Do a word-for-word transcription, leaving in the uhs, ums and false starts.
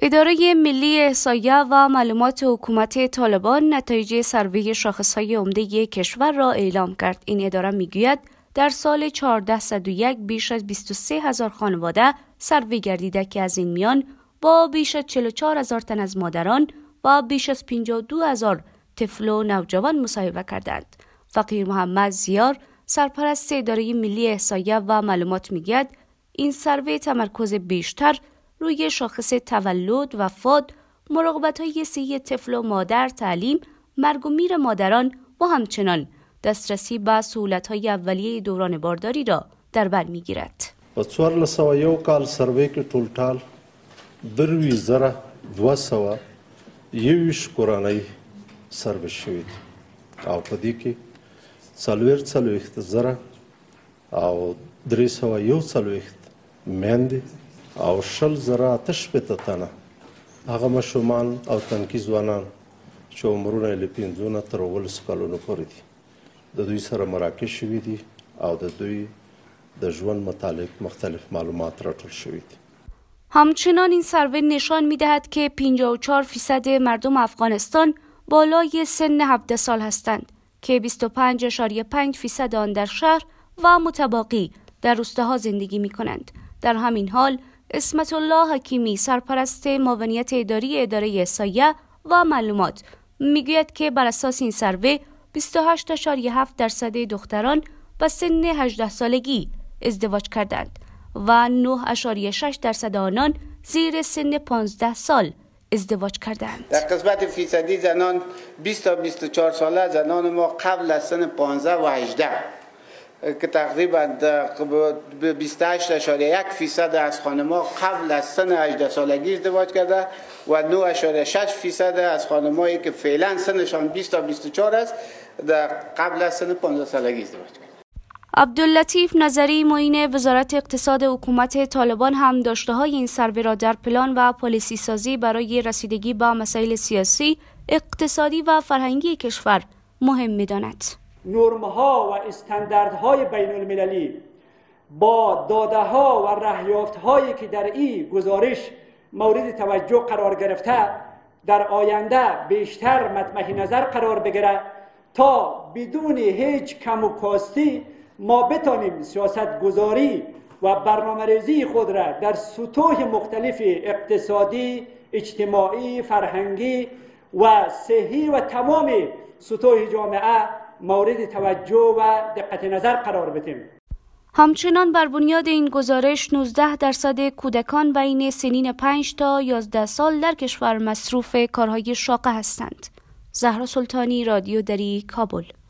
اداره ملی احصایه و معلومات حکومت طالبان نتایج سروی شاخصهای عمده کشور را اعلام کرد. این اداره میگوید در سال چهارده صد و یک بیش از بیست و سه هزار خانواده سروی گردیده که از این میان با بیش از چهل و چهار هزار تن از مادران و بیش از پنجاه و دو هزار طفل و نوجوان مصاحبه کردند. فقیر محمد زیار سرپرست اداره ملی احصایه و معلومات میگوید این سروی تمرکز بیشتر روی شاخص تولد، وفات، مراقبت‌های صحی طفل و مادر، تعلیم، مرگ و میر مادران و همچنان دسترسی به سهولت‌های اولیه دوران بارداری را در بر می‌گیرد. په څوارلس سوه یو کال سروې کې ټول ټال درویشت زره دوه سوه یوویشت کورنۍ سروې شوي دي او په دې کې څلوېښت څلوېښت زره او درې سوه یو څلوېښت میندې او شل زره اته شپېته تنه هغه ماشومان او تنکي ځوانان چې عمرونه یې له پنځو نه تر اوولسو کلونو پورې دي د دوی سره مراکز شوي دي او د دوی د ژوند متعلق مختلف معلومات راټول شوي دي. همچنان این سروی نشان می‌دهد که پنجاه و چهار درصد مردم افغانستان بالای سن هفده سال هستند که بیست و پنج ممیز پنج درصد آن در شهر و متباقی در روستاها زندگی می‌کنند. در همین حال اسمت الله حکیمی سرپرست معاونیت اداری اداره احصایه و معلومات میگوید که بر اساس این سروی بیست و هشت ممیز هفت درصد دختران به سن هجده سالگی ازدواج کردند و نه ممیز شش درصد آنان زیر سن پانزده سال ازدواج کردند. در قسمت فیصدی زنان بیست تا بیست و چهار ساله زنان ما قبل از سن پانزده و هجده که تقریبا بیست و هشت ممیز یک درصد از خانم‌ها قبل از سن هجده سالگی ازدواج کرده و نه ممیز شش درصد از خانم‌هایی که فعلا سنشان بیست تا بیست و چهار است در قبل از سن پانزده سالگی ازدواج کرده. عبداللطیف نظری معین وزارت اقتصاد حکومت طالبان هم داشته‌های این سروی را در پلان و پالیسی سازی برای رسیدگی به مسائل سیاسی، اقتصادی و فرهنگی کشور مهم می‌داند. نرم‌ها و استانداردهای بین المللی با داده‌ها و رهیافت‌هایی که در این گزارش مورد توجه قرار گرفته در آینده بیشتر مطمح نظر قرار بگیرد تا بدون هیچ کم و کاستی ما بتانیم سیاست گذاری و برنامه‌ریزی خود را در سطوح مختلف اقتصادی، اجتماعی، فرهنگی و صحی و تمام سطوح جامعه مورد توجه و دقت نظر قرار بدیم. همچنان بر بنیاد این گزارش نوزده درصد کودکان بین سنین پنج تا یازده سال در کشور مصروف کارهای شاقه هستند. زهرا سلطانی، رادیو دری، کابل.